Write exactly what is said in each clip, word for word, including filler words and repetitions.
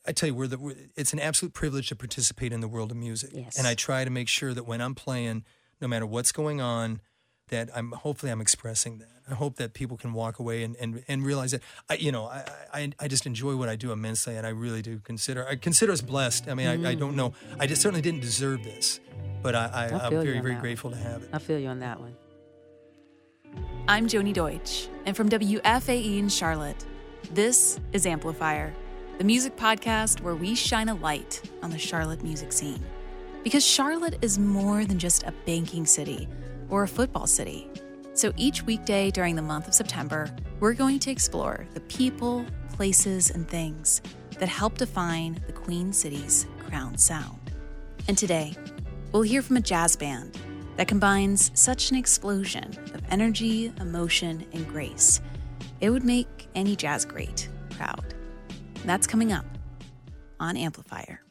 I tell you, we're the, we're, it's an absolute privilege to participate in the world of music. Yes. And I try to make sure that when I'm playing, no matter what's going on, that I'm hopefully I'm expressing that. I hope that people can walk away and, and, and realize that I you know I, I I just enjoy what I do immensely, and I really do consider I consider us blessed. I mean mm. I, I don't know I just certainly didn't deserve this, but I, I, I I'm very very grateful one. to have it. I feel you on that one. I'm Joni Deutsch, and from W F A E in Charlotte, this is Amplifier, the music podcast where we shine a light on the Charlotte music scene. Because Charlotte is more than just a banking city or a football city. So each weekday during the month of September, we're going to explore the people, places, and things that help define the Queen City's crown sound. And today, we'll hear from a jazz band that combines such an explosion of energy, emotion, and grace. It would make any jazz great proud. And that's coming up on Amplifier.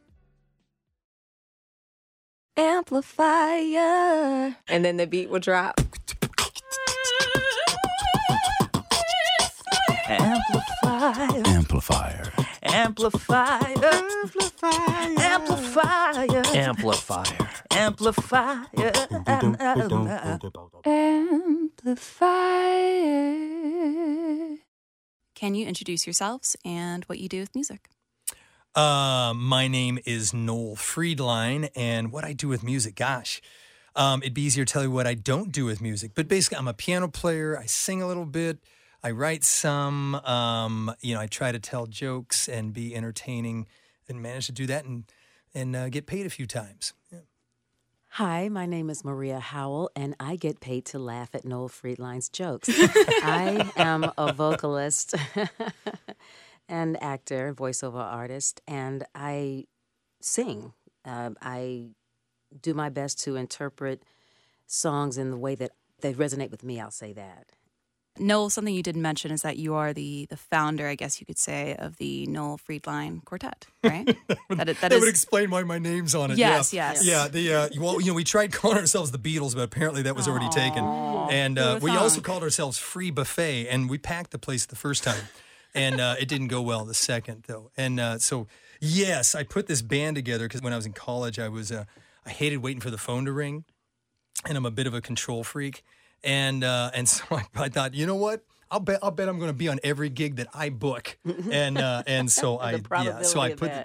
Amplifier. And then the beat will drop. Amplifier. Amplifier. Amplifier. Amplifier. Amplifier. Amplifier. Amplifier. Amplifier. Can you introduce yourselves and what you do with music? Uh, my name is Noel Friedline, and what I do with music, gosh, um, it'd be easier to tell you what I don't do with music. But basically, I'm a piano player. I sing a little bit. I write some. Um, you know, I try to tell jokes and be entertaining, and manage to do that and and uh, get paid a few times. Yeah. Hi, my name is Maria Howell, and I get paid to laugh at Noel Friedline's jokes. I am a vocalist. And actor, voiceover artist, and I sing. Uh, I do my best to interpret songs in the way that they resonate with me, I'll say that. Noel, something you didn't mention is that you are the the founder, I guess you could say, of the Noel Friedline Quartet, right? that, it, that, that is... would explain why my name's on it. Yes, yeah. yes. Yeah, the, uh, well, you know, we tried calling ourselves the Beatles, but apparently that was already Aww. taken. And uh, we also called ourselves Free Buffet, and we packed the place the first time. And uh, it didn't go well the second, though. And uh, so, yes, I put this band together because when I was in college, I was uh, I hated waiting for the phone to ring, and I'm a bit of a control freak. And uh, and so I, I thought, you know what? I'll bet I'll bet I'm going to be on every gig that I book. And uh, and so I yeah, so I put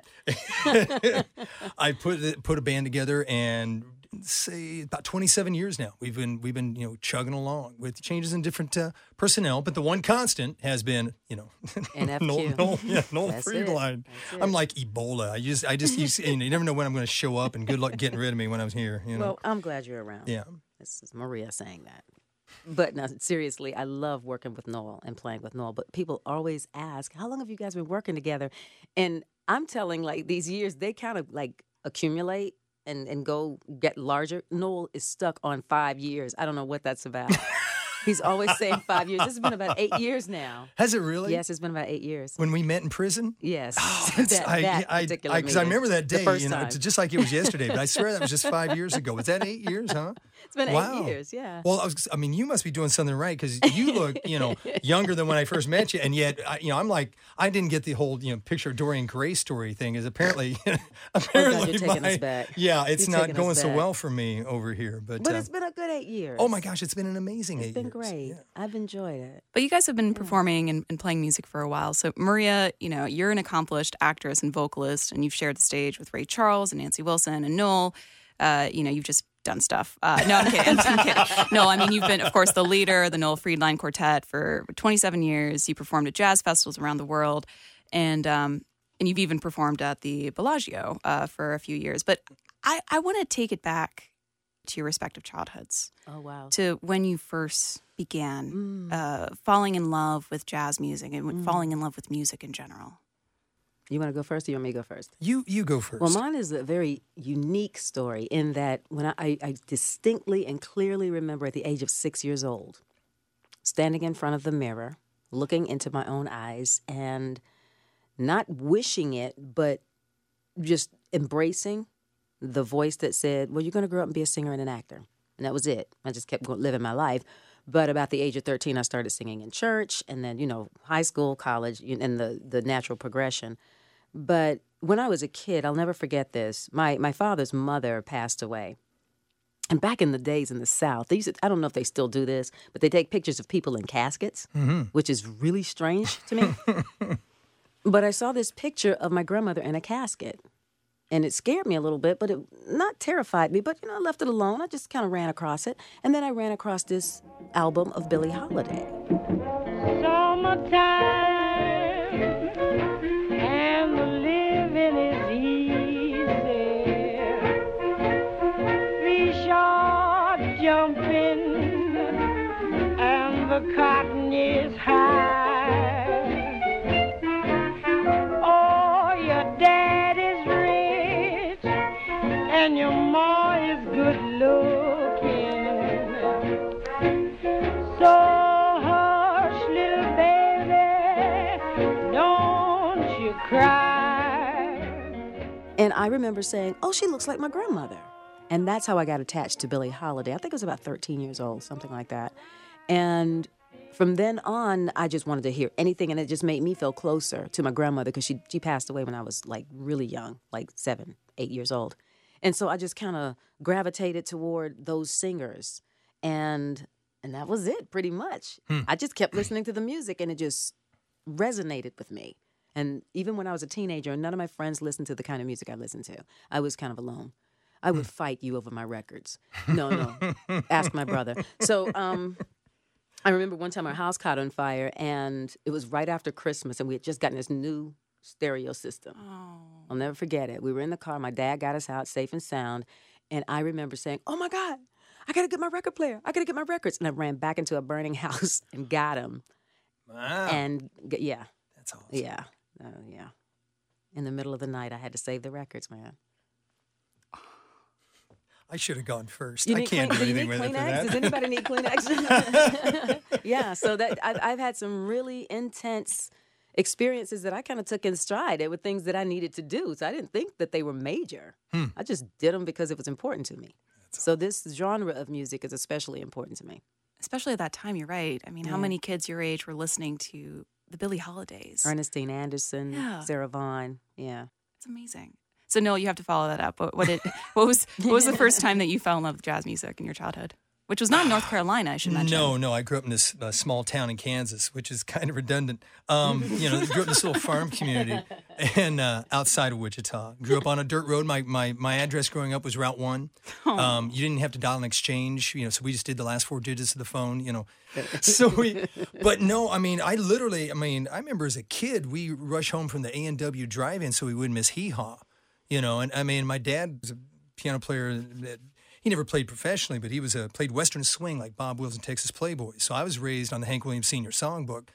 I put put a band together, and say about twenty-seven years now. We've been we've been you know chugging along with changes in different uh, personnel, but the one constant has been you know N F Q. Noel, Noel, yeah, Noel Friedline. I'm like Ebola. I just I just you, you never know when I'm going to show up, and good luck getting rid of me when I was here. You know. Well, I'm glad you're around. Yeah, this is Maria saying that. But no, seriously, I love working with Noel and playing with Noel. But people always ask, "How long have you guys been working together?" And I'm telling, like these years, they kind of like accumulate. And, and go get larger. Noel is stuck on five years. I don't know what that's about. He's always saying five years. This has been about eight years now. Has it really? Yes, it's been about eight years. When we met in prison? Yes. Oh, that, I, that I, particular Because I, I remember that day, you know, time. it's just like it was yesterday. But I swear that was just five years ago. Was that eight years, huh? It's been wow. eight years, yeah. Well, I, was, I mean, you must be doing something right because you look, you know, younger than when I first met you. And yet, I, you know, I'm like, I didn't get the whole, you know, picture of Dorian Gray story thing is apparently, apparently, oh God, you're taking my, us back. Yeah, it's you're not going so back. well for me over here. But But uh, it's been a good eight years. Oh my gosh, it's been an amazing it's eight been years. It's been great. Yeah. I've enjoyed it. But you guys have been performing and, and playing music for a while. So Maria, you know, you're an accomplished actress and vocalist, and you've shared the stage with Ray Charles and Nancy Wilson and Noel. Uh, you know, you've just done stuff. Uh, no, I'm kidding. I'm kidding. No, I mean, you've been, of course, the leader of the Noel Friedline Quartet for twenty-seven years. You performed at jazz festivals around the world, and um, and you've even performed at the Bellagio uh, for a few years. But I, I want to take it back to your respective childhoods. Oh, wow. To when you first began Mm. uh, falling in love with jazz music and Mm. falling in love with music in general. You want to go first or you want me to go first? You you go first. Well, mine is a very unique story in that when I, I, I distinctly and clearly remember at the age of six years old, standing in front of the mirror, looking into my own eyes and not wishing it, but just embracing the voice that said, well, you're going to grow up and be a singer and an actor. And that was it. I just kept going, living my life. But about the age of thirteen, I started singing in church and then, you know, high school, college, and the, the natural progression. But when I was a kid, I'll never forget this. My my father's mother passed away. And back in the days in the South, they used to, I don't know if they still do this, but they take pictures of people in caskets, mm-hmm. which is really strange to me. But I saw this picture of my grandmother in a casket. And it scared me a little bit, but it not terrified me. But, you know, I left it alone. I just kind of ran across it. And then I ran across this album of Billie Holiday. Summertime and the living is easy. Fish are jumping and the cotton is high. Oh, your dad is rich and your ma is good looking. So cry. And I remember saying, oh, she looks like my grandmother. And that's how I got attached to Billie Holiday. I think I was about thirteen years old, something like that. And from then on, I just wanted to hear anything, and it just made me feel closer to my grandmother because she, she passed away when I was, like, really young, like seven, eight years old. And so I just kind of gravitated toward those singers. And and that was it, pretty much. Hmm. I just kept listening to the music, and it just resonated with me. And even when I was a teenager, none of my friends listened to the kind of music I listened to. I was kind of alone. I would fight you over my records. No, no. Ask my brother. So um, I remember one time our house caught on fire, and it was right after Christmas, and we had just gotten this new stereo system. Oh. I'll never forget it. We were in the car. My dad got us out safe and sound, and I remember saying, oh, my God, I got to get my record player. I got to get my records. And I ran back into a burning house and got them. Wow. And, yeah. That's awesome. Yeah. Uh, yeah. In the middle of the night, I had to save the records, man. I should have gone first. You I can't clean, do anything with Kleenex? it for that. Does anybody need Kleenex? Yeah, so that I've, I've had some really intense experiences that I kind of took in stride. They were things that I needed to do, so I didn't think that they were major. Hmm. I just did them because it was important to me. That's so awesome. This genre of music is especially important to me. Especially at that time, you're right. I mean, yeah. How many kids your age were listening to the Billie Holidays? Ernestine Anderson, yeah. Sarah Vaughan, yeah. It's amazing. So, Noel, you have to follow that up. What, what, did, what was what was the first time that you fell in love with jazz music in your childhood? Which was not in North Carolina, I should mention. No, no. I grew up in this uh, small town in Kansas, which is kind of redundant. Um, you know, grew up in this little farm community and uh, outside of Wichita. Grew up on a dirt road. My my my address growing up was Route One. Um, you didn't have to dial an exchange, you know. So we just did the last four digits of the phone, you know. So we, but no, I mean, I literally, I mean, I remember as a kid, we rush home from the A and W drive-in so we wouldn't miss Hee Haw, you know. And I mean, my dad was a piano player that. He never played professionally, but he was a, played Western swing like Bob Wills and Texas Playboys. So I was raised on the Hank Williams Senior Songbook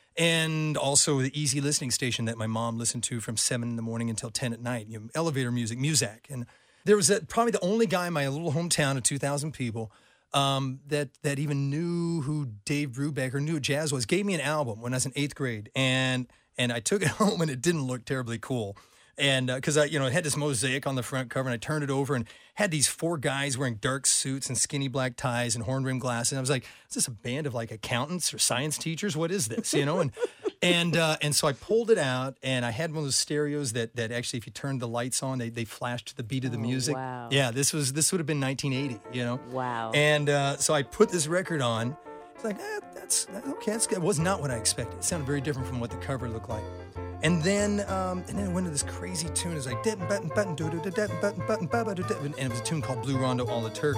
and also the easy listening station that my mom listened to from seven in the morning until ten at night, you know, elevator music, Muzak. And there was a, probably the only guy in my little hometown of two thousand people um, that that even knew who Dave Brubeck or knew what jazz was, gave me an album when I was in eighth grade. And, and I took it home and it didn't look terribly cool. And because uh, I, you know, it had this mosaic on the front cover, and I turned it over and had these four guys wearing dark suits and skinny black ties and horn rimmed glasses. And I was like, "Is this a band of like accountants or science teachers? What is this?" You know, and and uh, and so I pulled it out, and I had one of those stereos that that actually, if you turned the lights on, they they flashed to the beat of the oh, music. Wow. Yeah, this was this would have been nineteen eighty. You know. Wow. And uh, so I put this record on. It's like, eh, that's okay. That's good. It was not what I expected. It sounded very different from what the cover looked like. And then, um, and then it went to this crazy tune. It was like, button, button, button, button, button, button, and it was a tune called Blue Rondo All the Turk.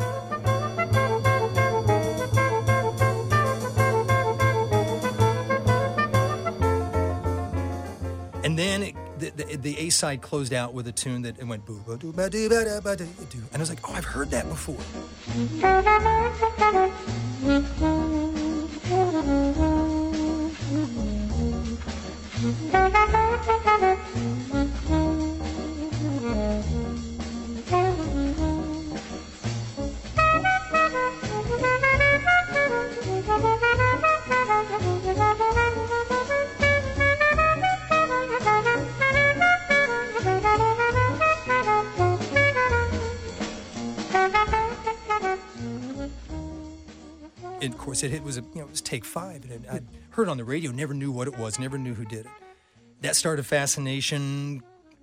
And then it, the, the, the A side closed out with a tune that it went boo ba doo ba doo ba da ba doo doo, and I was like, oh, I've heard that before. And of course, it, it was a, you know, it was take five, and it, I'd heard on the radio, never knew what it was, never knew who did it. That started a fascination.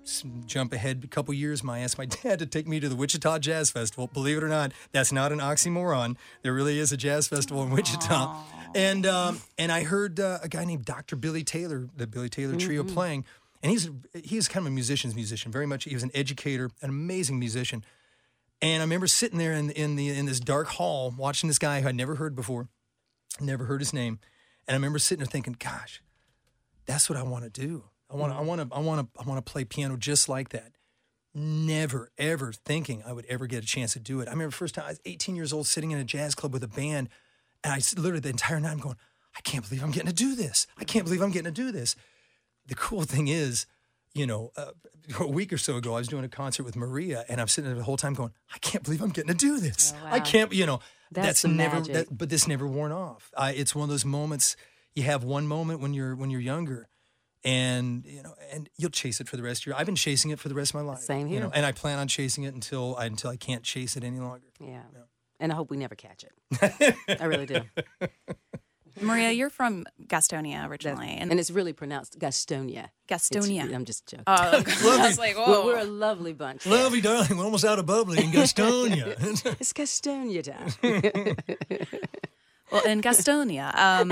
s- jump ahead a couple years. My, I asked my dad to take me to the Wichita Jazz Festival. Believe it or not, that's not an oxymoron. There really is a jazz festival in Wichita. Aww. And um, and I heard uh, a guy named Doctor Billy Taylor, the Billy Taylor Trio, mm-hmm. playing. And he's he's kind of a musician's musician, very much. He was an educator, an amazing musician. And I remember sitting there in in the in this dark hall watching this guy who I'd never heard before, never heard his name. And I remember sitting there thinking, "Gosh, that's what I want to do. I want to I want to I want to I want to play piano just like that." Never ever thinking I would ever get a chance to do it. I remember the first time I was eighteen years old, sitting in a jazz club with a band. And I literally the entire night I'm going, I can't believe I'm getting to do this. I can't believe I'm getting to do this. The cool thing is, you know, uh, a week or so ago, I was doing a concert with Maria, and I'm sitting there the whole time going, I can't believe I'm getting to do this. Oh, wow. I can't, you know, that's, that's never, that, but this never worn off. I, it's one of those moments, you have one moment when you're when you're younger, and, you know, and you'll chase it for the rest of your, I've been chasing it for the rest of my life. Same here. You know, and I plan on chasing it until I, until I can't chase it any longer. Yeah. yeah. And I hope we never catch it. I really do. Maria, you're from Gastonia originally. And, and it's really pronounced Gastonia. Gastonia. It's, I'm just joking. Oh, okay. I was like, whoa. We're, we're a lovely bunch. Lovely, darling. We're almost out of bubbly in Gastonia. It's Gastonia time. Well, in Gastonia, um,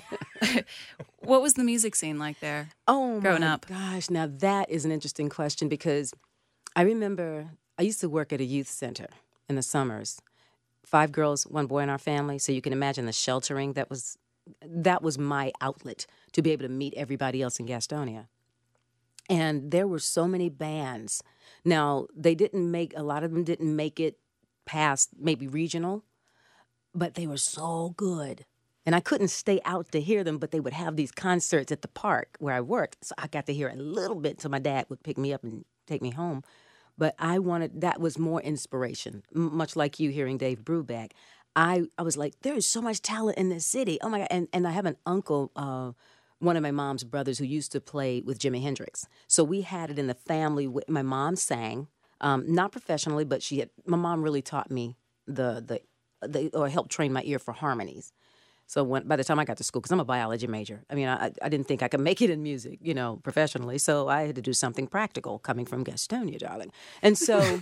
what was the music scene like there? Oh, growing my up? Gosh, now that is an interesting question because I remember I used to work at a youth center in the summers. Five girls, one boy in our family. So you can imagine the sheltering that was that was my outlet to be able to meet everybody else in Gastonia. And there were so many bands. Now, they didn't make, a lot of them didn't make it past maybe regional, but they were so good. And I couldn't stay out to hear them, but they would have these concerts at the park where I worked. So I got to hear a little bit until my dad would pick me up and take me home. But I wanted, that was more inspiration, M- much like you hearing Dave Brubeck. I, I was like, there is so much talent in this city. Oh, my God. And, and I have an uncle, uh, one of my mom's brothers, who used to play with Jimi Hendrix. So we had it in the family. My mom sang, um, not professionally, but she had, my mom really taught me the, the, the or helped train my ear for harmonies. So when, by the time I got to school, because I'm a biology major, I mean, I, I didn't think I could make it in music, you know, professionally. So I had to do something practical coming from Gastonia, darling. And so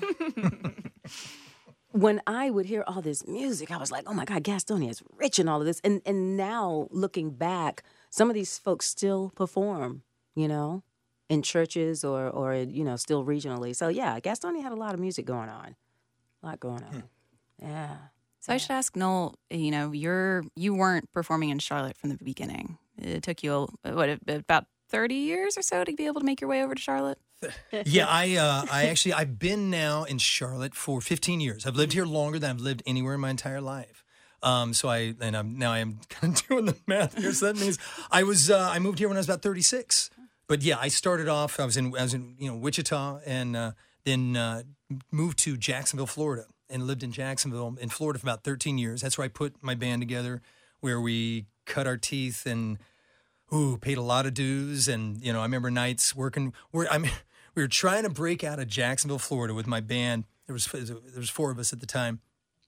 when I would hear all this music, I was like, oh, my God, Gastonia is rich in all of this. And and now looking back, some of these folks still perform, you know, in churches or, or you know, still regionally. So, yeah, Gastonia had a lot of music going on, a lot going on. Hmm. Yeah. So I should ask Noel, you know, you're, you weren't performing in Charlotte from the beginning. It took you, what, about thirty years or so to be able to make your way over to Charlotte? Yeah, I uh, I actually, I've been now in Charlotte for fifteen years. I've lived here longer than I've lived anywhere in my entire life. Um, so I, and I'm, now I'm kind of doing the math here. So that means I was, uh, I moved here when I was about thirty-six. But yeah, I started off, I was in, I was in, you know, Wichita and uh, then uh, moved to Jacksonville, Florida. And lived in Jacksonville, in Florida, for about thirteen years. That's where I put my band together, where we cut our teeth and, ooh, paid a lot of dues. And, you know, I remember nights working, where I mean, we were trying to break out of Jacksonville, Florida with my band. There was there was four of us at the time,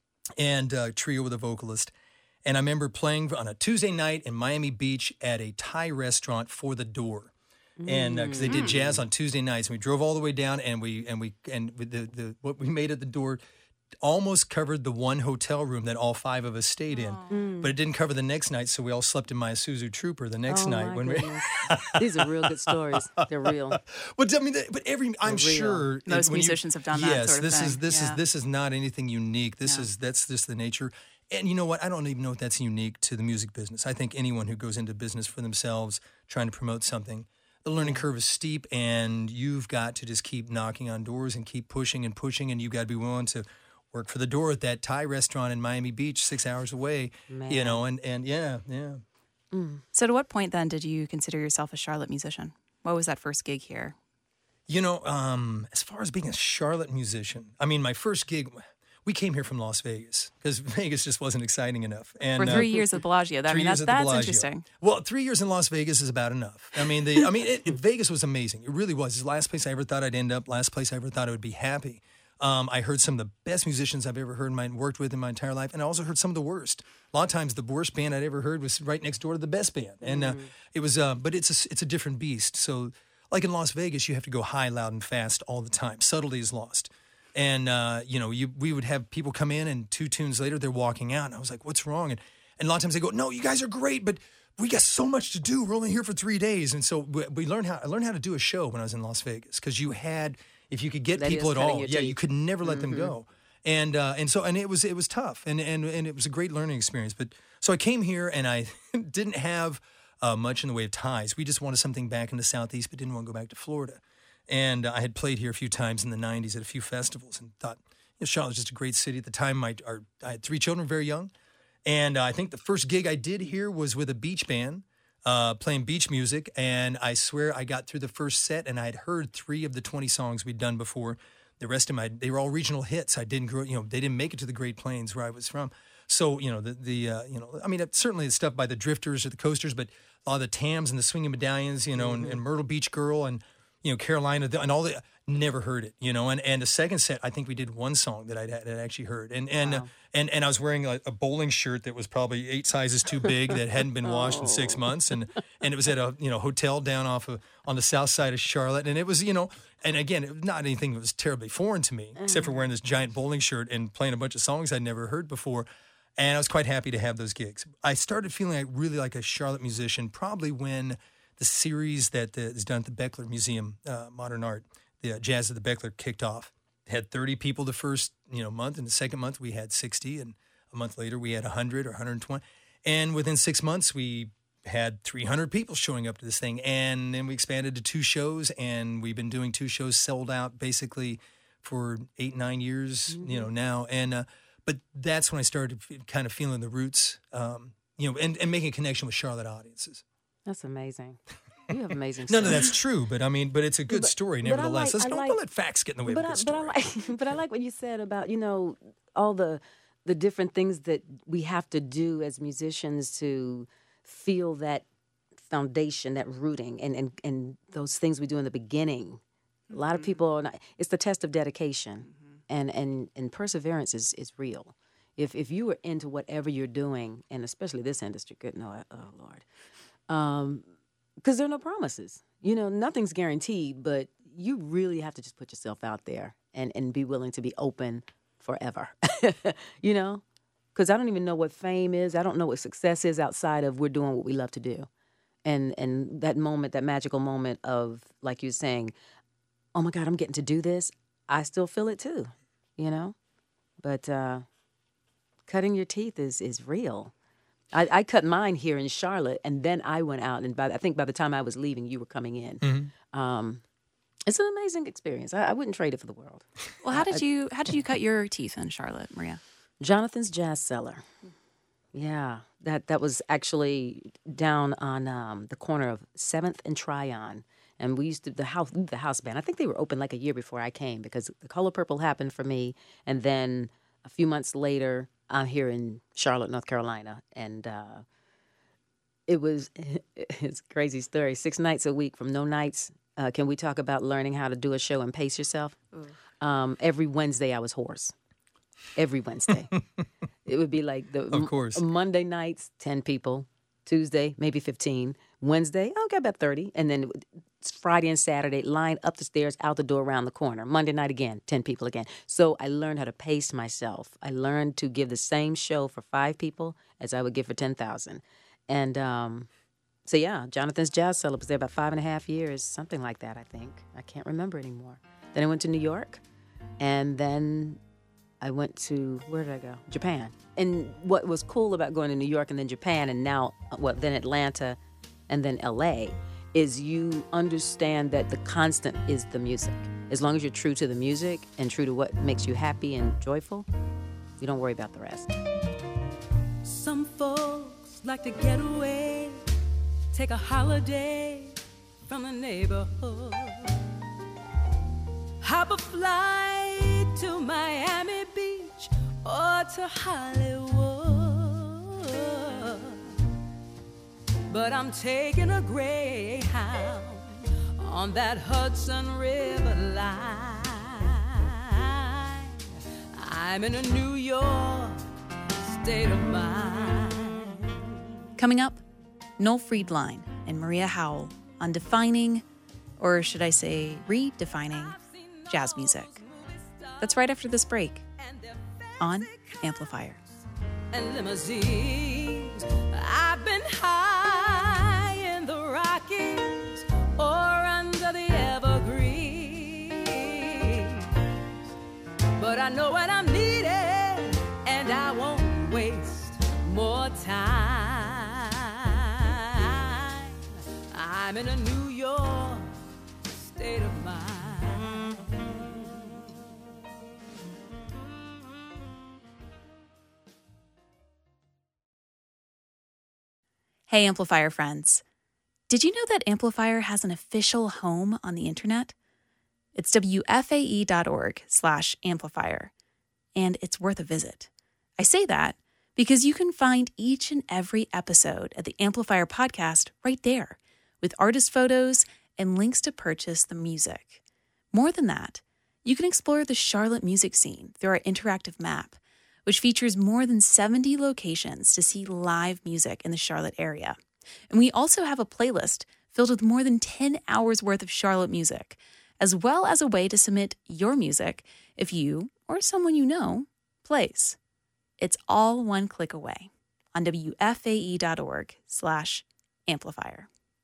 and a trio with a vocalist. And I remember playing on a Tuesday night in Miami Beach at a Thai restaurant, For the Door. And because uh, they did jazz on Tuesday nights, and we drove all the way down, and we and we and with the, the what we made at the door almost covered the one hotel room that all five of us stayed in, mm. but it didn't cover the next night, so we all slept in my Isuzu Trooper the next oh night. My when we These are real good stories. They're real. But I mean, but every I'm real. sure most musicians you, have done yes, that sort of this thing. is this yeah. is this is not anything unique. This no. is that's just the nature. And you know what? I don't even know if that's unique to the music business. I think anyone who goes into business for themselves, trying to promote something, the learning curve is steep, and you've got to just keep knocking on doors and keep pushing and pushing, and you've got to be willing to work for the door at that Thai restaurant in Miami Beach, six hours away, Man. you know, and, and yeah, yeah. Mm. So to what point then did you consider yourself a Charlotte musician? What was that first gig here? You know, um, as far as being a Charlotte musician, I mean, my first gig, we came here from Las Vegas because Vegas just wasn't exciting enough. And, for three uh, years at Bellagio. That, I mean, that's, that's interesting. Well, three years in Las Vegas is about enough. I mean, the, I mean, it, it, Vegas was amazing. It really was. It's the last place I ever thought I'd end up, last place I ever thought I would be happy. Um, I heard some of the best musicians I've ever heard in my, worked with in my entire life, and I also heard some of the worst. A lot of times, the worst band I'd ever heard was right next door to the best band, and uh, mm. it was. Uh, but it's a it's a different beast. So like in Las Vegas, you have to go high, loud, and fast all the time. Subtlety is lost. And, uh, you know, you, we would have people come in and two tunes later, they're walking out. And I was like, what's wrong? And, and a lot of times they go, no, you guys are great, but we got so much to do. We're only here for three days. And so we, we learned how, I learned how to do a show when I was in Las Vegas because you had, if you could get That people is at cutting all, your yeah, teeth. you could never let them go. And uh, and so and it was it was tough and, and and it was a great learning experience. But so I came here and I didn't have uh, much in the way of ties. We just wanted something back in the Southeast, but didn't want to go back to Florida. And uh, I had played here a few times in the nineties at a few festivals and thought, you know, Charlotte was just a great city at the time. My our, I had three children, very young, and uh, I think the first gig I did here was with a beach band. Uh, playing beach music, and I swear I got through the first set, and I had heard three of the twenty songs we'd done before. The rest of my, they were all regional hits. I didn't grow, you know, they didn't make it to the Great Plains where I was from. So, you know, the, the uh, you know, I mean, certainly the stuff by the Drifters or the Coasters, but a lot of the Tams and the Swinging Medallions, you know, mm-hmm. and, and Myrtle Beach Girl and, you know, Carolina and all the, never heard it, you know. And, and the second set, I think we did one song that I'd, I'd actually heard. And and, wow. uh, and and I was wearing a, a bowling shirt that was probably eight sizes too big that hadn't been washed oh. in six months. And and it was at a, you know, hotel down off of, on the south side of Charlotte. And it was, you know, and again, it was not anything that was terribly foreign to me, mm. except for wearing this giant bowling shirt and playing a bunch of songs I'd never heard before. And I was quite happy to have those gigs. I started feeling like really like a Charlotte musician probably when the series that uh, is done at the Beckler Museum, uh, Modern Art, the uh, Jazz at the Beckler, kicked off. Had thirty people the first, you know, month, and the second month we had sixty, and a month later we had one hundred or one hundred twenty. And within six months we had three hundred people showing up to this thing, and then we expanded to two shows, and we've been doing two shows sold out basically for eight, nine years, mm-hmm. you know, now. And uh, but that's when I started kind of feeling the roots, um, you know, and, and making a connection with Charlotte audiences. That's amazing. You have amazing None of that's true, but I mean, but it's a good but, story nevertheless. Let's like, don't, like, don't let facts get in the way of a good I, story. But I, like, but I like what you said about, you know, all the the different things that we have to do as musicians to feel that foundation, that rooting, and, and, and those things we do in the beginning. Mm-hmm. A lot of people, are not, it's the test of dedication, mm-hmm. and, and, and perseverance is, is real. If if you are into whatever you're doing, and especially this industry, good, no, oh, Lord, um, because there are no promises. You know, nothing's guaranteed, but you really have to just put yourself out there and, and be willing to be open forever, you know? Because I don't even know what fame is. I don't know what success is outside of we're doing what we love to do. And and that moment, that magical moment of, like you're saying, oh, my God, I'm getting to do this. I still feel it too, you know? But uh, cutting your teeth is, is real. I, I cut mine here in Charlotte, and then I went out, and by, I think by the time I was leaving, you were coming in. Mm-hmm. Um, it's an amazing experience. I, I wouldn't trade it for the world. Well, how did I, you how did you cut your teeth in Charlotte, Maria? Jonathan's Jazz Cellar. Yeah, that that was actually down on um, the corner of seventh and Tryon. And we used to, the house, the house band, I think they were open like a year before I came because The Color Purple happened for me. And then a few months later, I'm here in Charlotte, North Carolina. And uh, it was, it's a crazy story. Six nights a week from no nights. Uh, can we talk about learning how to do a show and pace yourself? Um, every Wednesday I was hoarse. Every Wednesday. It would be like the of course. M- Monday nights, ten people. Tuesday, maybe fifteen. Wednesday, I'll get about thirty. And then it's Friday and Saturday, line up the stairs, out the door, around the corner. Monday night again, ten people again. So I learned how to pace myself. I learned to give the same show for five people as I would give for ten thousand. And um, so, yeah, Jonathan's Jazz Cellar was there about five and a half years, something like that, I think. I can't remember anymore. Then I went to New York, and then I went to, where did I go? Japan. And what was cool about going to New York and then Japan and now, well, then Atlanta and then L A is you understand that the constant is the music. As long as you're true to the music and true to what makes you happy and joyful, you don't worry about the rest. Some folks like to get away, take a holiday from the neighborhood, hop a flight to Miami Beach or to Hollywood. But I'm taking a Greyhound on that Hudson River line. I'm in a New York state of mind. Coming up, Noel Friedline and Maria Howell on defining or should I say redefining, jazz music. That's right after this break on Amplifier. And limousines. I've been high in the Rockies or under the evergreens, but I know what I'm needed, and I won't waste more time. I'm in a New York state of mind. Hey, Amplifier friends. Did you know that Amplifier has an official home on the internet? It's W F A E dot org slash amplifier, and it's worth a visit. I say that because you can find each and every episode of the Amplifier podcast right there, with artist photos and links to purchase the music. More than that, you can explore the Charlotte music scene through our interactive map, which features more than seventy locations to see live music in the Charlotte area. And we also have a playlist filled with more than ten hours worth of Charlotte music, as well as a way to submit your music if you or someone you know plays. It's all one click away on W F A E dot org slash amplifier.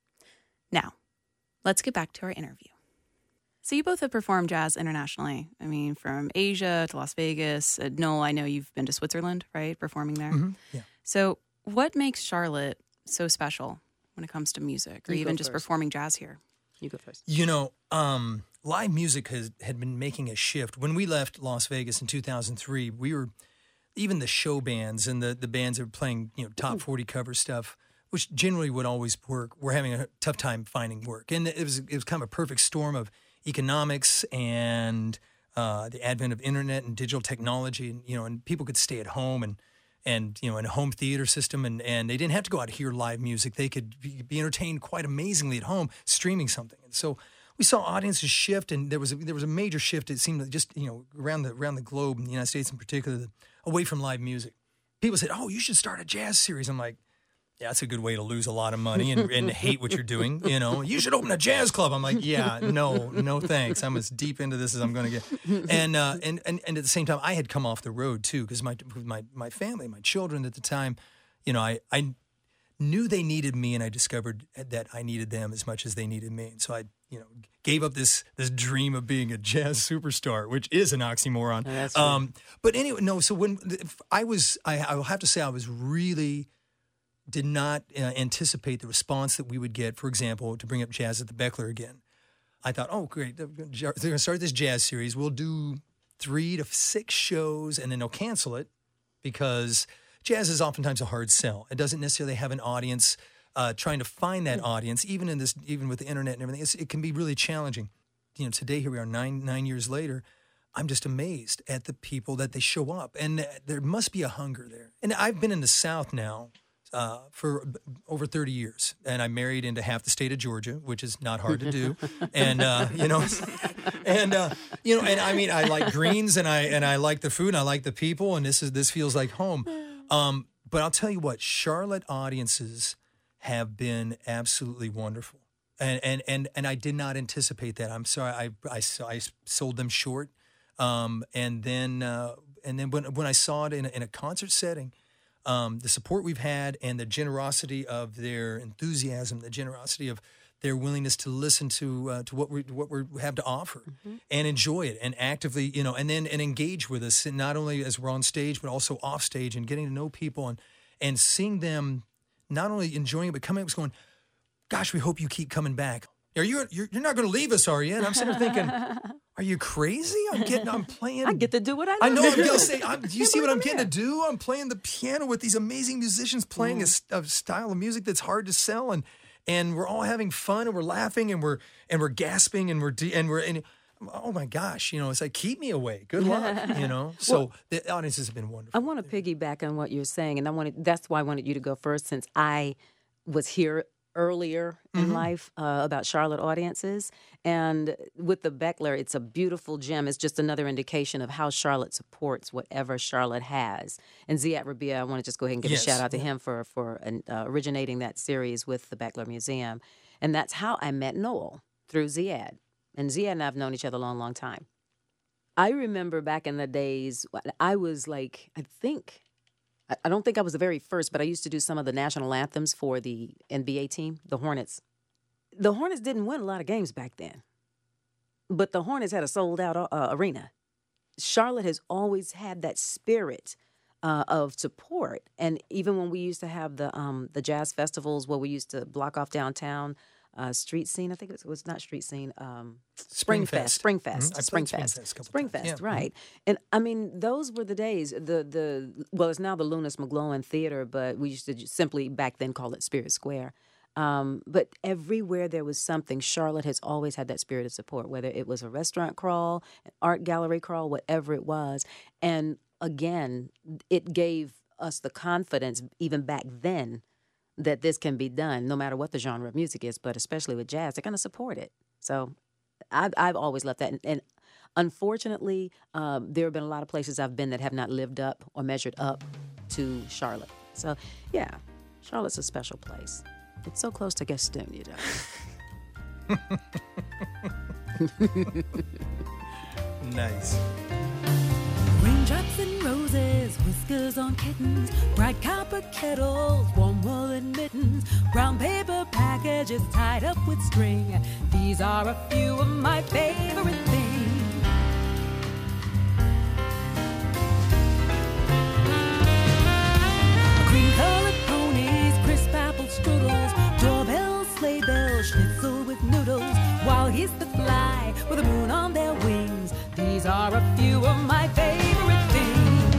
Now, let's get back to our interview. So you both have performed jazz internationally. I mean, from Asia to Las Vegas. Uh, Noel, I know you've been to Switzerland, right, performing there? Mm-hmm. Yeah. So what makes Charlotte so special when it comes to music, or You go even just first. performing jazz here? You go first. You know, um, live music has had been making a shift. When we left Las Vegas in two thousand three, we were, even the show bands and the, the bands that were playing, you know, top forty cover stuff, which generally would always work, were having a tough time finding work. And it was, it was kind of a perfect storm of economics and uh, the advent of internet and digital technology, and you know, and people could stay at home and and you know, in a home theater system, and and they didn't have to go out and hear live music. They could be, be entertained quite amazingly at home streaming something. And so we saw audiences shift, and there was a, there was a major shift. It seemed like just you know around the around the globe, in the United States in particular, the, away from live music. People said, "Oh, you should start a jazz series." I'm like, yeah, that's a good way to lose a lot of money and, and hate what you're doing. You know, you should open a jazz club. I'm like, yeah, no, no, thanks. I'm as deep into this as I'm going to get. And, uh, and and and at the same time, I had come off the road too, because my my my family, my children at the time, you know, I I knew they needed me, and I discovered that I needed them as much as they needed me. And so I, you know, gave up this this dream of being a jazz superstar, which is an oxymoron. Oh, that's um, but anyway, no. So when I was, I, I will have to say, I was really. did not uh, anticipate the response that we would get, for example, to bring up jazz at the Beckler again. I thought, oh, great, they're going to start this jazz series. We'll do three to six shows, and then they'll cancel it because jazz is oftentimes a hard sell. It doesn't necessarily have an audience. Uh, trying to find that audience, even in this, even with the internet and everything, it's, it can be really challenging. You know, today, here we are nine, nine years later, I'm just amazed at the people that they show up, and there must be a hunger there. And I've been in the South now, Uh, for over thirty years, and I married into half the state of Georgia, which is not hard to do, and uh, you know, and uh, you know, and I mean, I like greens, and I and I like the food, and I like the people, and this is this feels like home. Um, but I'll tell you what, Charlotte audiences have been absolutely wonderful, and and and and I did not anticipate that. I'm sorry, I I, I sold them short, um, and then uh, and then when when I saw it in a, in a concert setting. Um, the support we've had and the generosity of their enthusiasm, the generosity of their willingness to listen to uh, to what we what we have to offer mm-hmm. and enjoy it and actively, you know, and then and engage with us, and not only as we're on stage but also off stage, and getting to know people and and seeing them not only enjoying it but coming up and going, "Gosh, we hope you keep coming back. Are you you're, you're not going to leave us, are you?" And I'm sitting there thinking, are you crazy? I'm getting, I'm playing. I get to do what I love I know. to I'm do. gonna say, I'm, do you see what I'm getting to do? I'm playing the piano with these amazing musicians, playing mm. a, a style of music that's hard to sell, and and we're all having fun, and we're laughing, and we're and we're gasping, and we're de- and we're and oh my gosh, you know, it's like, keep me away. Good luck, you know. So well, the audiences have been wonderful. I want to piggyback on what you're saying, and I wanted that's why I wanted you to go first, since I was here earlier in mm-hmm. life uh, about Charlotte audiences. And with the Beckler, it's a beautiful gem. It's just another indication of how Charlotte supports whatever Charlotte has. And Ziad Rabia, I want to just go ahead and give yes. a shout out to him for, for uh, originating that series with the Beckler Museum. And that's how I met Noel. through Ziad. And Ziad and I have known each other a long, long time. I remember back in the days, I was like, I think, I don't think I was the very first, but I used to do some of the national anthems for the N B A team, the Hornets. The Hornets didn't win a lot of games back then, but the Hornets had a sold-out uh, arena. Charlotte has always had that spirit uh, of support, and even when we used to have the um, the jazz festivals where we used to block off downtown, uh, street scene, I think it was, it was not street scene, um, Spring Fest, Spring Fest, Mm-hmm. Spring Fest, Spring Fest, right? And I mean, those were the days. The the well, it's now the Lunas McGlowan Theater, but we used to just simply back then call it Spirit Square. Um, but everywhere there was something, Charlotte has always had that spirit of support, whether it was a restaurant crawl, an art gallery crawl, whatever it was. And again, it gave us the confidence, even back then, that this can be done, no matter what the genre of music is, but especially with jazz, they're going to support it. So I've, I've always loved that. And, and unfortunately, um, there have been a lot of places I've been that have not lived up or measured up to Charlotte. So, yeah, Charlotte's a special place. It's so close to Gastonia, though. Nice. Raindrops and roses, whiskers on kittens, bright copper kettles, warm woolen mittens, brown paper packages tied up with string. These are a few of my favorite things. Cream-colored ponies, crisp apple strudels, doorbells, sleigh bells, schnitzel with noodles, while geese that fly with the moon on their wings. These are a few of my favorite things.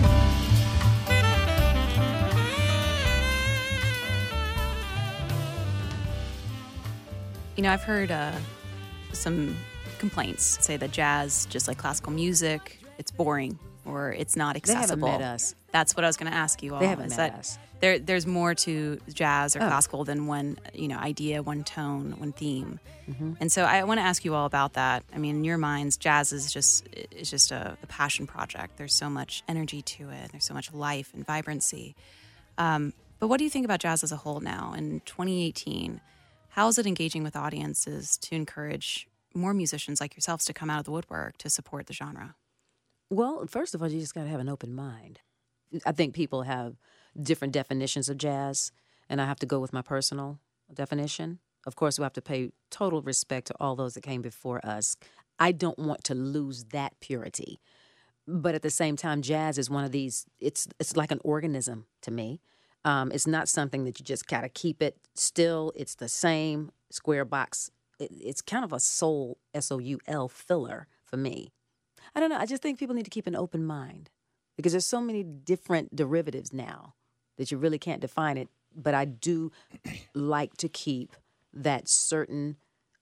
You know, I've heard uh, some complaints say that jazz, just like classical music, it's boring or it's not accessible. They haven't met us. That's what I was going to ask you all. They haven't is met that us. There, there's more to jazz or Oh. classical than one, you know, idea, one tone, one theme. Mm-hmm. And so I want to ask you all about that. I mean, in your minds, jazz is just is just a, a passion project. There's so much energy to it. There's so much life and vibrancy. Um, but what do you think about jazz as a whole now in twenty eighteen? How is it engaging with audiences to encourage more musicians like yourselves to come out of the woodwork to support the genre? Well, first of all, you just got to have an open mind. I think people have different definitions of jazz, and I have to go with my personal definition. Of course, we have to pay total respect to all those that came before us. I don't want to lose that purity. But at the same time, jazz is one of these, it's it's like an organism to me. Um, it's not something that you just gotta keep it still. It's the same square box. It, it's kind of a soul, S O U L, filler for me. I don't know. I just think people need to keep an open mind because there's so many different derivatives now that you really can't define it. But I do like to keep that certain,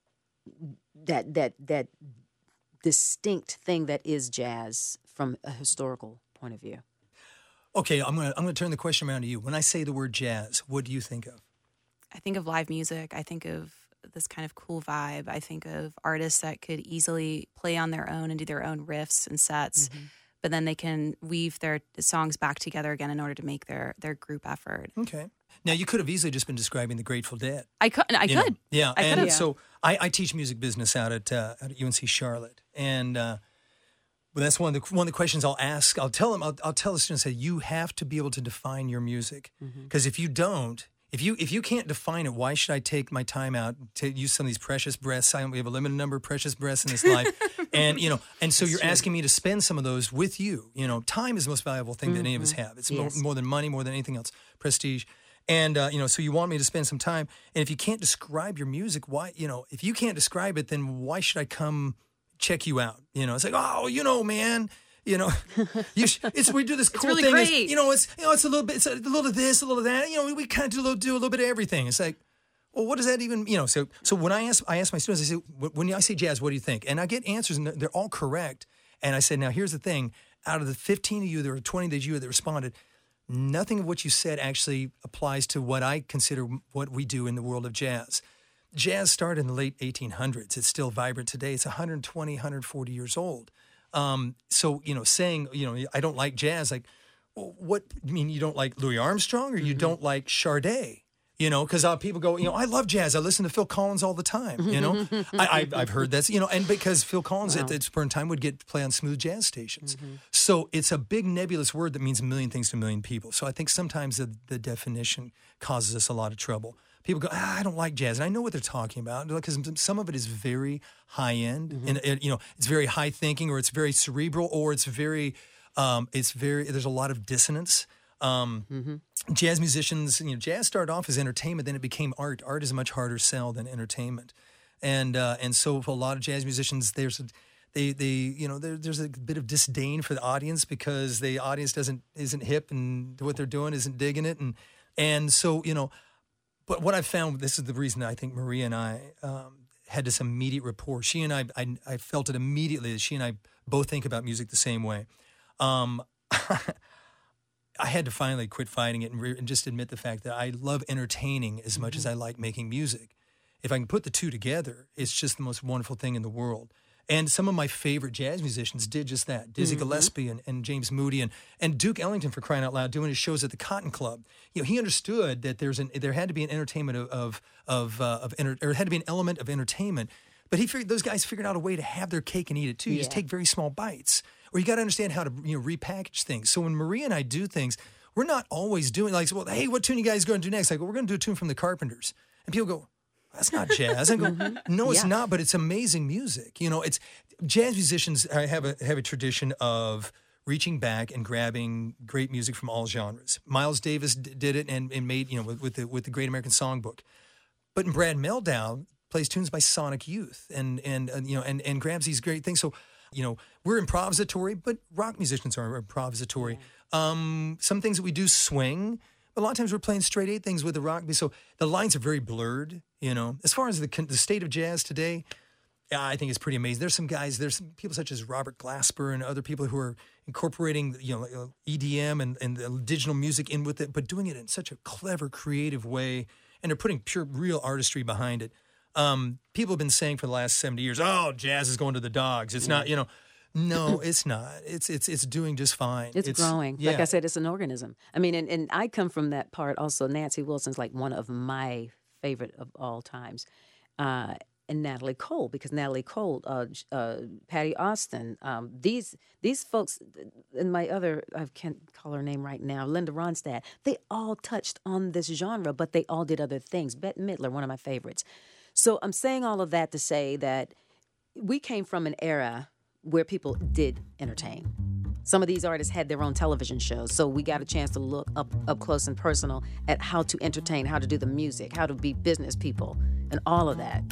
that that that distinct thing that is jazz from a historical point of view. Okay, I'm gonna I'm gonna turn the question around to you. When I say the word jazz, what do you think of? I think of live music. I think of this kind of cool vibe. I think of artists that could easily play on their own and do their own riffs and sets, mm-hmm. but then they can weave their songs back together again in order to make their, their group effort. Okay. Now, you could have easily just been describing the Grateful Dead. I could. I you could. Know? Yeah. I and could have. so I, I teach music business out at uh, at U N C Charlotte, and uh, well, that's one of the one of the questions I'll ask. I'll tell them. I'll, I'll tell the students that you have to be able to define your music, because mm-hmm. if you don't, if you if you can't define it, why should I take my time out to use some of these precious breaths? I, we have a limited number of precious breaths in this life, and you know, and so you're asking me to spend some of those with you. You know, time is the most valuable thing mm-hmm. that any of us have. It's yes. more, more than money, more than anything else, prestige. And, uh, you know, so you want me to spend some time. And if you can't describe your music, why, you know, if you can't describe it, then why should I come check you out? You know, it's like, oh, you know, man, you know, you sh- it's, we do this cool really thing. Great. It's, you know, it's, you know, it's a little bit, it's a little of this, a little of that. You know, we, we kind of do a little, do a little bit of everything. It's like, well, what does that even, you know, so, so when I ask, I ask my students, I say, when I say jazz, what do you think? And I get answers and they're all correct. And I said, now here's the thing, out of the fifteen of you, there were twenty that you that responded. Nothing of what you said actually applies to what I consider what we do in the world of jazz. Jazz started in the late eighteen hundreds. It's still vibrant today. It's one hundred twenty, one hundred forty years old. Um, so, you know, saying, you know, I don't like jazz, like, well, what, I mean, you don't like Louis Armstrong or you mm-hmm. don't like Sade? You know, because uh, people go, you know, I love jazz. I listen to Phil Collins all the time. You know, I, I, I've heard that. You know, and because Phil Collins wow. at its current time would get play on smooth jazz stations, mm-hmm. so it's a big nebulous word that means a million things to a million people. So I think sometimes the, the definition causes us a lot of trouble. People go, ah, I don't like jazz, and I know what they're talking about because some of it is very high end, mm-hmm. and, and you know, it's very high thinking, or it's very cerebral, or it's very, um, it's very. There's a lot of dissonance. Um, mm-hmm. Jazz musicians, you know, jazz started off as entertainment, then it became art. Art is a much harder sell than entertainment, and uh, and so for a lot of jazz musicians, there's a, they they you know there, there's a bit of disdain for the audience because the audience doesn't isn't hip and what they're doing isn't digging it, and and so you know, but what I've found, this is the reason I think Maria and I um, had this immediate rapport. She and I, I I felt it immediately that she and I both think about music the same way. Um, I had to finally quit fighting it and, re- and just admit the fact that I love entertaining as much mm-hmm. as I like making music. If I can put the two together, it's just the most wonderful thing in the world. And some of my favorite jazz musicians did just that. Dizzy mm-hmm. Gillespie and, and James Moody and, and Duke Ellington, for crying out loud, doing his shows at the Cotton Club. You know, he understood that there's an there had to be an entertainment of of of, uh, of enter- or had to be an element of entertainment. But he figured those guys figured out a way to have their cake and eat it too. You yeah. just take very small bites. Or you got to understand how to, you know, repackage things. So when Maria and I do things, we're not always doing like, well, hey, what tune you guys going to do next? Like, well, we're going to do a tune from the Carpenters, and people go, that's not jazz. I go, no, it's yeah. not, but it's amazing music. You know, it's jazz musicians have a have a tradition of reaching back and grabbing great music from all genres. Miles Davis d- did it and, and made, you know, with, with the with the Great American Songbook. But Brad Mehldau plays tunes by Sonic Youth and and uh, you know and and grabs these great things. So. You know, we're improvisatory, but rock musicians are improvisatory. Um, some things that we do swing. A lot of times we're playing straight eight things with the rock. So the lines are very blurred, you know. As far as the, the state of jazz today, I think it's pretty amazing. There's some guys, there's some people such as Robert Glasper and other people who are incorporating, you know, E D M and, and the digital music in with it, but doing it in such a clever, creative way. And they're putting pure, real artistry behind it. Um, people have been saying for the last seventy years, oh, jazz is going to the dogs. It's not, you know, no, it's not. It's it's it's doing just fine. It's, it's growing. Yeah. Like I said, it's an organism. I mean, and, and I come from that part also. Nancy Wilson's like one of my favorite of all times. Uh, and Natalie Cole, because Natalie Cole, uh, uh, Patty Austin, um, these these folks, and my other, I can't call her name right now, Linda Ronstadt, they all touched on this genre, but they all did other things. Bette Midler, one of my favorites. So I'm saying all of that to say that we came from an era where people did entertain. Some of these artists had their own television shows, so we got a chance to look up, up close and personal at how to entertain, how to do the music, how to be business people, and all of that.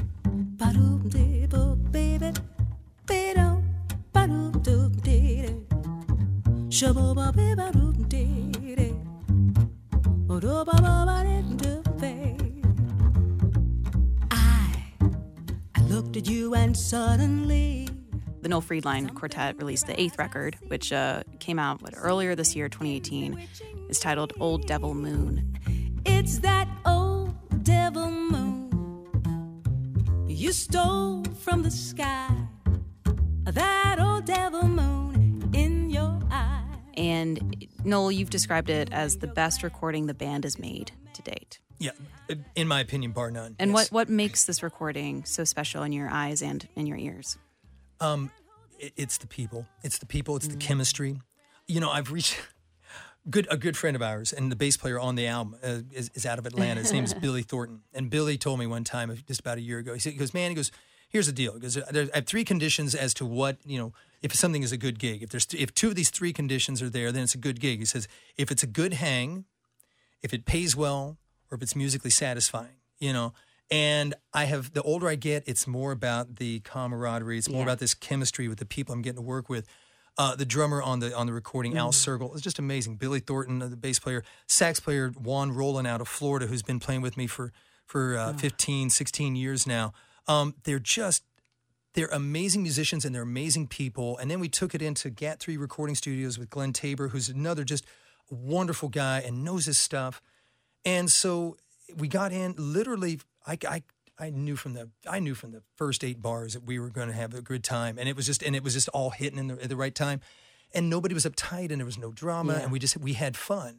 Looked at you and suddenly the Noel Friedline Quartet released the eighth record, which uh, came out what, earlier this year, twenty eighteen. It's titled Old Devil Moon. It's that old devil moon you stole from the sky, that old devil moon in your eye. And Noel, you've described it as the best recording the band has made to date. Yeah, in my opinion, bar none. And yes. what, what makes this recording so special in your eyes and in your ears? Um, it, it's the people. It's the people. It's mm-hmm. the chemistry. You know, I've reached good a good friend of ours, and the bass player on the album uh, is, is out of Atlanta. His name is Billy Thornton. And Billy told me one time, just about a year ago, he, said, he goes, man, he goes, here's the deal. He goes, I have three conditions as to what, you know, if something is a good gig. If there's if two of these three conditions are there, then it's a good gig. He says, if it's a good hang, if it pays well, or if it's musically satisfying, you know. And I have, the older I get, it's more about the camaraderie. It's more yeah. about this chemistry with the people I'm getting to work with. Uh, the drummer on the on the recording, mm. Al Sergel, is just amazing. Billy Thornton, the bass player, sax player Juan Roland out of Florida, who's been playing with me for for uh, oh. fifteen, sixteen years now. Um, they're just, they're amazing musicians and they're amazing people. And then we took it into G A T three Recording Studios with Glenn Tabor, who's another just wonderful guy and knows his stuff. And so we got in. Literally, I, I, I knew from the I knew from the first eight bars that we were going to have a good time, and it was just and it was just all hitting in the, at the right time, and nobody was uptight, and there was no drama, yeah. and we just we had fun,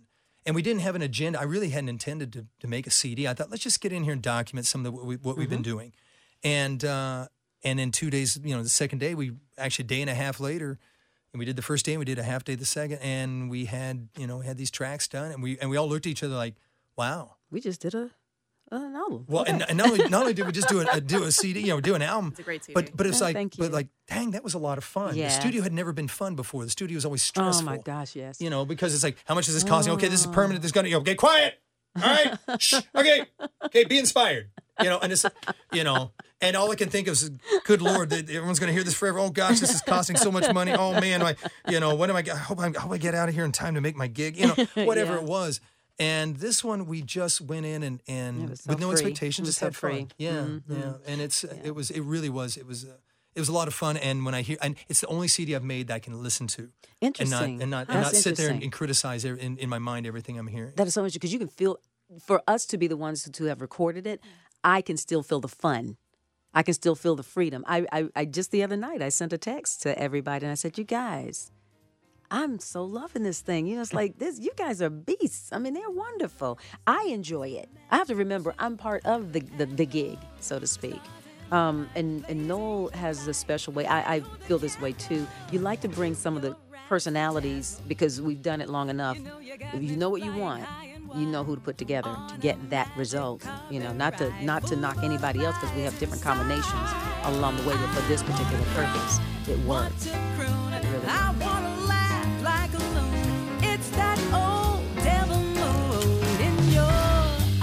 And we didn't have an agenda. I really hadn't intended to, to make a C D. I thought, let's just get in here and document some of the, what, we, what mm-hmm. we've been doing. And uh, and then two days, you know, the second day, we actually a day and a half later, and we did the first day, and we did a half day the second, and we had, you know, had these tracks done, and we and we all looked at each other like, wow. We just did a an album. Well, and, and not only not only did we just do a, do a C D, you know, do an album. It's a great C D. But but it's Oh, like, thank you. but like, dang, that was a lot of fun. Yes. The studio had never been fun before. The studio was always Oh stressful. my gosh, yes. You know, because it's like, how much is this costing? Okay, this is permanent. This is gonna, you know, okay, quiet. All right, shh. Okay, okay, be inspired. You know, and it's, you know, and all I can think of is, good Lord, that everyone's going to hear this forever. Oh gosh, this is costing so much money. Oh man, I, you know, when am I? I hope I, I hope I get out of here in time to make my gig. You know, whatever Yeah. it was. And this one, we just went in and, and It was so with no free. expectations, It was just so had fun. free. Yeah, Mhm. yeah. And it's it was it really was it was uh, it was a lot of fun. And when I hear, and it's the only C D I've made that I can listen to, and not Interesting. and not and That's not sit there and, interesting. and criticize every- in in my mind everything I'm hearing. That is so interesting because you can feel, for us to be the ones to have recorded it, I can still feel the fun. I can still feel the freedom. I, I, I just the other night, I sent a text to everybody and I said, you guys, I'm so loving this thing. You know, it's like this, you guys are beasts. I mean, they're wonderful. I enjoy it. I have to remember I'm part of the, the, the gig, so to speak. Um, and, and Noel has a special way. I, I feel this way too. You like to bring some of the personalities because we've done it long enough. If you know what you want, you know who to put together to get that result. You know, not to not to knock anybody else because we have different combinations along the way, but for this particular purpose, it works. It really I wanna laugh like a loon. It's that old devil mood in your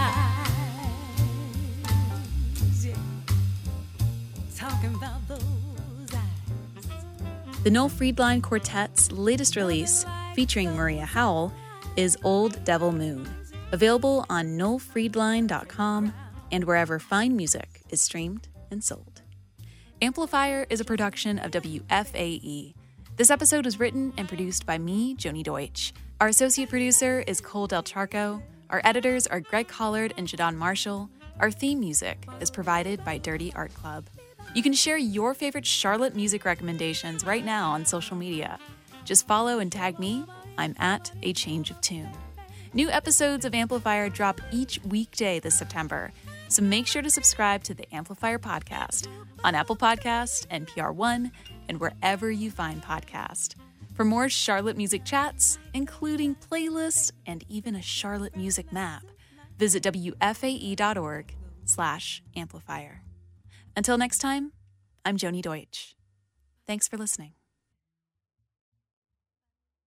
eyes. Yeah. Talking about those eyes. The Noel Friedline Quartet's latest release, featuring Maria Howell, is Old Devil Moon, available on noel friedline dot com and wherever fine music is streamed and sold. Amplifier is a production of W F A E. This episode was written and produced by me, Joni Deutsch. Our associate producer is Cole Del Charco. Our editors are Greg Collard and Jadon Marshall. Our theme music is provided by Dirty Art Club. You can share your favorite Charlotte music recommendations right now on social media. Just follow and tag me. I'm at A Change of Tune. New episodes of Amplifier drop each weekday this September, so make sure to subscribe to the Amplifier podcast on Apple Podcasts, N P R One, and wherever you find podcasts. For more Charlotte music chats, including playlists and even a Charlotte music map, visit W F A E dot org slash amplifier. Until next time, I'm Joni Deutsch. Thanks for listening.